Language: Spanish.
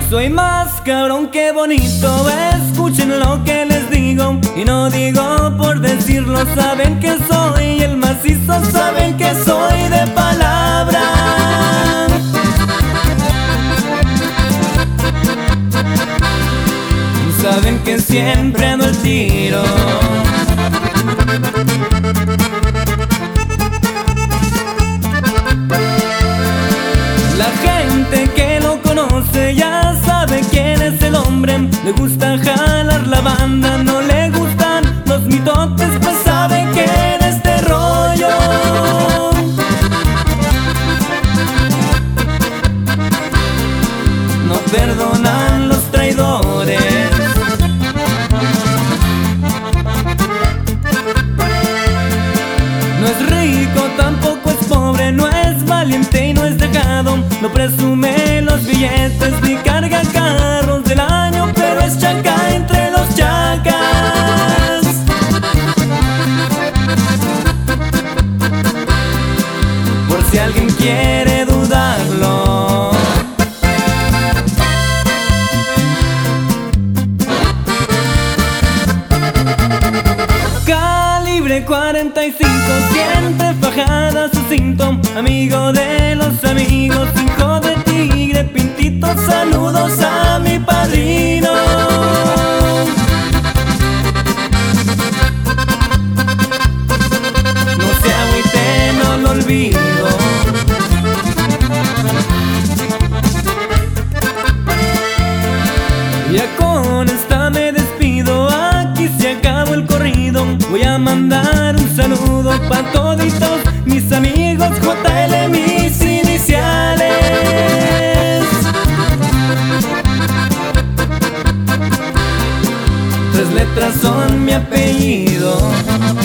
Soy más cabrón que bonito, escuchen lo que les digo. Y no digo por decirlo, saben que soy el macizo, saben que soy de palabra. Saben que siempre ando al tiro. La gente que lo conoce ya sabe quién es el hombre. Le gusta jalar la banda, no le gustan los mitotes, pues sabe que en este rollo no perdonan los traidores. No es rico, tampoco es pobre, no es valiente y no es dejado. No presume los billetes ni carga carros del año, pero es chaca entre los chacas. Por si alguien quiere dudarlo. Calibre 45, siente fajada su cinto. Amigo de los amigos, hijo de tigre, pintito, saludos a mi padrino. No se agüite, no lo olvido. Ya con esta me despido, aquí se acabó el corrido. Voy a mandar un saludo pa' toditos mis amigos, JL mis iniciales. 3 letras son mi apellido.